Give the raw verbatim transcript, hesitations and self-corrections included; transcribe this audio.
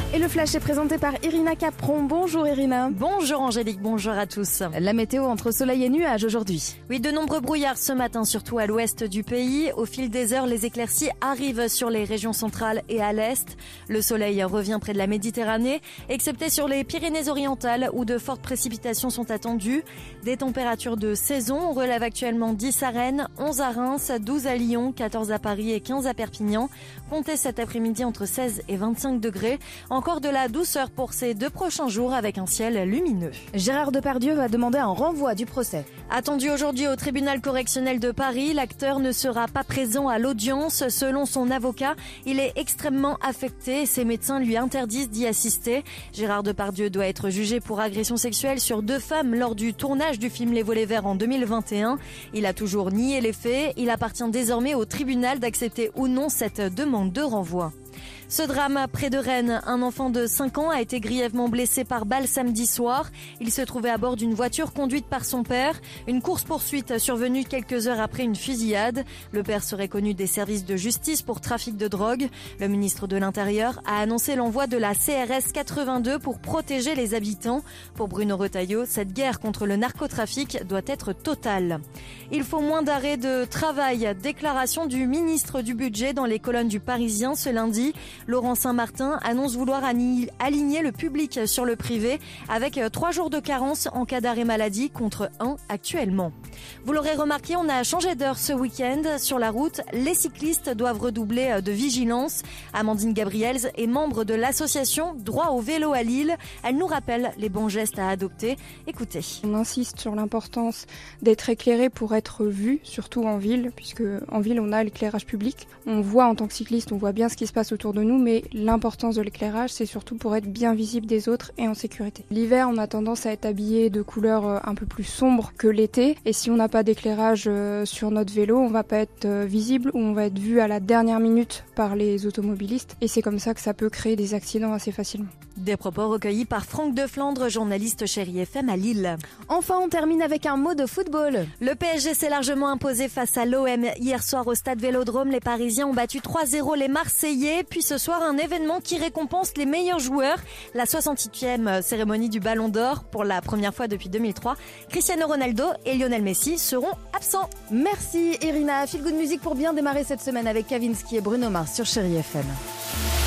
Et le flash est présenté par Irina Capron. Bonjour Irina. Bonjour Angélique, bonjour à tous. La météo entre soleil et nuages aujourd'hui. Oui, de nombreux brouillards ce matin, surtout à l'ouest du pays. Au fil des heures, les éclaircies arrivent sur les régions centrales et à l'est. Le soleil revient près de la Méditerranée, excepté sur les Pyrénées-Orientales où de fortes précipitations sont attendues. Des températures de saison, on relève actuellement dix à Rennes, onze à Reims, douze à Lyon, quatorze à Paris et quinze à Perpignan. Comptez cet après-midi entre seize et vingt-cinq degrés. Encore de la douceur pour ces deux prochains jours avec un ciel lumineux. Gérard Depardieu va demander un renvoi du procès. Attendu aujourd'hui au tribunal correctionnel de Paris, l'acteur ne sera pas présent à l'audience. Selon son avocat, il est extrêmement affecté et ses médecins lui interdisent d'y assister. Gérard Depardieu doit être jugé pour agression sexuelle sur deux femmes lors du tournage du film Les Volets Verts en deux mille vingt et un. Il a toujours nié les faits. Il appartient désormais au tribunal d'accepter ou non cette demande de renvoi. Ce drame près de Rennes, un enfant de cinq ans a été grièvement blessé par balle samedi soir. Il se trouvait à bord d'une voiture conduite par son père. Une course-poursuite survenue quelques heures après une fusillade. Le père serait connu des services de justice pour trafic de drogue. Le ministre de l'Intérieur a annoncé l'envoi de la C R S quatre-vingt-deux pour protéger les habitants. Pour Bruno Retailleau, cette guerre contre le narcotrafic doit être totale. Il faut moins d'arrêts de travail. Déclaration du ministre du Budget dans les colonnes du Parisien ce lundi. Laurent Saint-Martin annonce vouloir aligner le public sur le privé avec trois jours de carence en cas d'arrêt maladie contre un actuellement. Vous l'aurez remarqué, on a changé d'heure ce week-end. Sur la route, les cyclistes doivent redoubler de vigilance. Amandine Gabriels est membre de l'association Droit au vélo à Lille. Elle nous rappelle les bons gestes à adopter. Écoutez. On insiste sur l'importance d'être éclairé pour être vu, surtout en ville, puisque en ville on a l'éclairage public. On voit en tant que cycliste, on voit bien ce qui se passe autour de nous, mais l'importance de l'éclairage, c'est surtout pour être bien visible des autres et en sécurité. L'hiver, on a tendance à être habillé de couleurs un peu plus sombres que l'été, et si on n'a pas d'éclairage sur notre vélo, on va pas être visible ou on va être vu à la dernière minute par les automobilistes, et c'est comme ça que ça peut créer des accidents assez facilement. Des propos recueillis par Franck de Flandre, journaliste chez R I F M à Lille. Enfin, on termine avec un mot de football. Le P S G s'est largement imposé face à l'O M. Hier soir au stade Vélodrome, les Parisiens ont battu trois zéro les Marseillais. Puis ce soir, un événement qui récompense les meilleurs joueurs. La soixante-huitième cérémonie du Ballon d'Or. Pour la première fois depuis deux mille trois, Cristiano Ronaldo et Lionel Messi seront absents. Merci Irina. Feel Good Music pour bien démarrer cette semaine avec Kavinsky et Bruno Mars sur Chérie F M.